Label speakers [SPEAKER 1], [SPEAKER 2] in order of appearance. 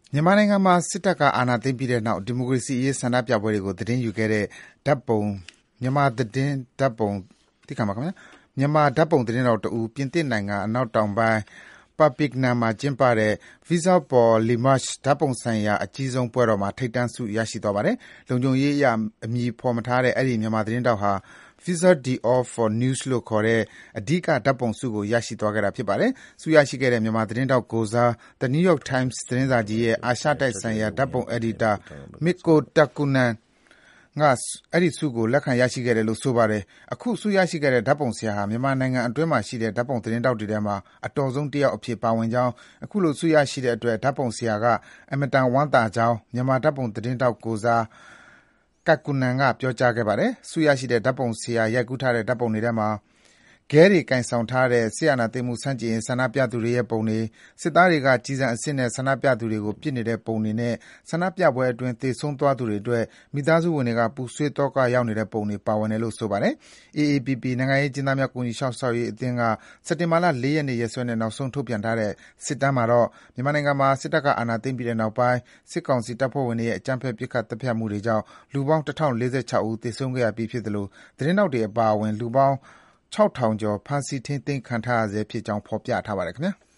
[SPEAKER 1] မြန်မာနိုင်ငံမှာစစ်တပ်ကအာဏာသိမ်းပြီးတဲ့နောက်ဒီမိုကရေစီရေးဆန္ဒပြပွဲတွေကိုသတင်းယူခဲ့တဲ့မြန်မာဓာတ်ပုံသတင်းတော်တဦးပြင်သစ်နိုင်ငံအနောက်တောင်ပိုင်း Perpignan မှာကျင်းပတဲ့ Visa pour l'image ဓာတ်ပုံဆိုင်ရာအကြီးဆုံးပွဲတော်မှာထိပ်တန်းဆုရရှိသွားပါတယ်။လုံခြုံရေးအရအမည်ဖော်မထားတဲ့အဲဒီမြန်မာသတင်းထောက်ဟာ Visa d'Or for News လို့ခေါ်တဲ့အဓိကဓာတ်ပုံဆုကိုရရှိသွားခဲ့တာဖြစ်ပါတယ်။ဆုရရှိခဲ့တဲ့မြန်မာသတင်းထောက်ကိုယ်စား The New York Times သတင်းစာကြီးရဲ့အာရှတိုက်ဆိုင်ရာဓာတ်ပုံအယ်ဒီတာ Mikko Takkunen ကအဲဒီဆုကိုလက်ခံရရှိခဲ့တယ်လို့ဆိုပါတယ်။အခုဆုရရှိခဲ့တဲ့ဓာတ်ပုံဆရာဟာမြန်မာနိုင်ငံအတွင်းမှာရှိတဲ့ဓာတ်ပုံသတင်းထောက်တွေထဲမှာအတော်ဆုံးတစ်ယောက်အဖြစ်ပါဝင်ကြောင်းအခုလိုဆုရရှိတဲ့အတွက်ဓာတ်ပုံဆရာကအင်မတန်ဝမ်းသာကြောင်းမြန်မာဓာတ်ပုံသတင်းထောက်ကိုယ်စား Takkunen ကပြောကြားခဲ့ပါတယ်။ဆုရရှိတဲ့ဓာတ်ပုံဆရာရိုက်ကူးထားတဲ့ဓာတ်ပုံတွေထဲမှာခဲတွေကိုင်ဆောင်ထားတဲ့စစ်အာဏာသိမ်းမှုဆန့်ကျင်ရေးဆန္ဒပြသူတွေရဲ့ပုံတွေ၊စစ်သားတွေကကျည်ဆံအစစ်နဲ့ဆန္ဒပြသူတွေကိုပစ်နေတဲ့ပုံတွေနဲ့ဆန္ဒပြပွဲအတွင်းသေဆုံးသွားသူတွေအတွက်မိသားစုဝင်တွေကပူဆွေးသောကရောက်နေတဲ့ပုံတွေပါဝင်တယ်လို့ဆိုပါတယ်။ AAPP နိုင်ငံရေးအကျဉ်းသားများကူညီစောင့်ရှောက်ရေးအသင်းကစက်တင်ဘာလ 4 ရက်နေ့ရက်စွဲနဲ့နောက်ဆုံးထုတ်ပြန်ထားတဲ့စစ်တမ်းမှာတော့မြန်မာနိုင်ငံမှာစစ်တပ်ကအာဏာသိမ်းပြီးတဲ့နောက်ပိုင်းစစ်ကောင်စီတပ်ဖွဲ့ဝင်တွေရဲ့အကြမ်းဖက်ပစ်ခတ်သတ်ဖြတ်မှုတွေကြောင့်လူပေါင်း 1046 ဦးသေဆုံးခဲ့ရပြီးဖြစ်သလိုသတင်းထောက်တွေအပါအဝင်လူပေါင်း 6000 ကျော်ဖမ်းဆီးထိန်းသိမ်းခံထားရဆဲဖြစ်ကြောင်းဖော်ပြထားပါတယ်ခင်ဗျာ။